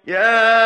يا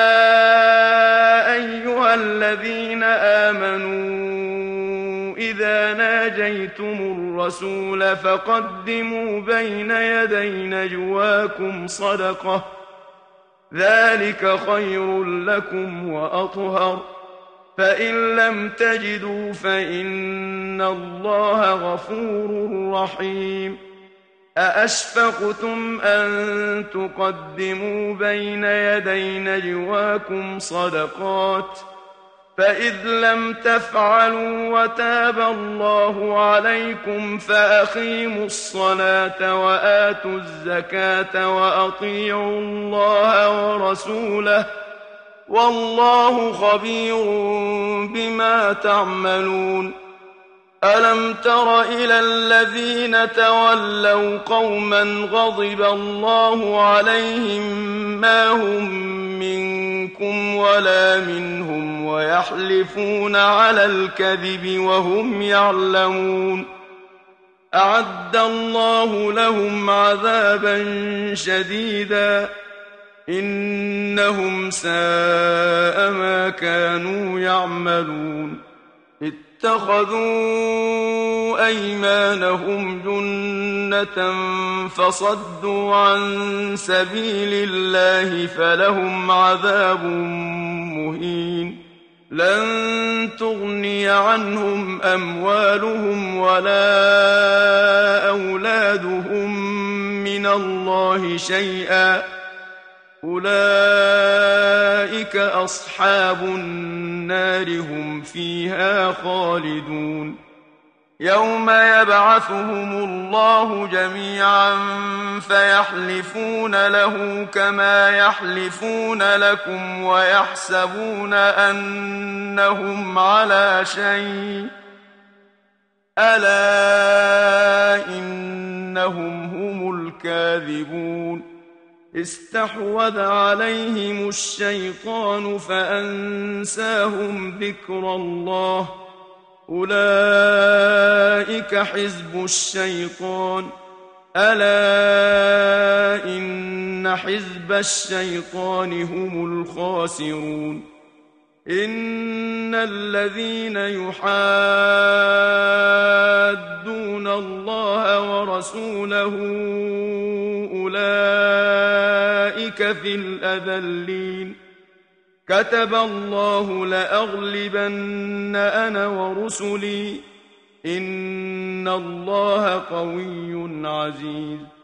أيها الذين آمنوا إذا ناجيتم الرسول فقدموا بين يدي نجواكم صدقة، ذلك خير لكم وأطهر، فإن لم تجدوا فإن الله غفور رحيم. أأشفقتم أن تقدموا بين يدي نجواكم صدقات، فإذ لم تفعلوا وتاب الله عليكم فأقيموا الصلاة وآتوا الزكاة وأطيعوا الله ورسوله، والله خبير بما تعملون. ألم تر إلى الذين تولوا قوما غضب الله عليهم ما هم منكم ولا منهم ويحلفون على الكذب وهم يعلمون. أعد الله لهم عذابا شديدا إنهم ساء ما كانوا يعملون. اتخذوا أيمانهم جنة فصدوا عن سبيل الله فلهم عذاب مهين. لن تغني عنهم أموالهم ولا أولادهم من الله شيئا، أولئك أصحاب النار هم فيها خالدون. يوم يبعثهم الله جميعا فيحلفون له كما يحلفون لكم ويحسبون أنهم على شيء، ألا إنهم هم الكاذبون. استحوذ عليهم الشيطان فأنساهم ذكر الله، أولئك حزب الشيطان، ألا إن حزب الشيطان هم الخاسرون. إن الذين يحادون الله ورسوله أولئك في الأذلين. كتب الله لأغلبن أنا ورسلي إن الله قوي عزيز.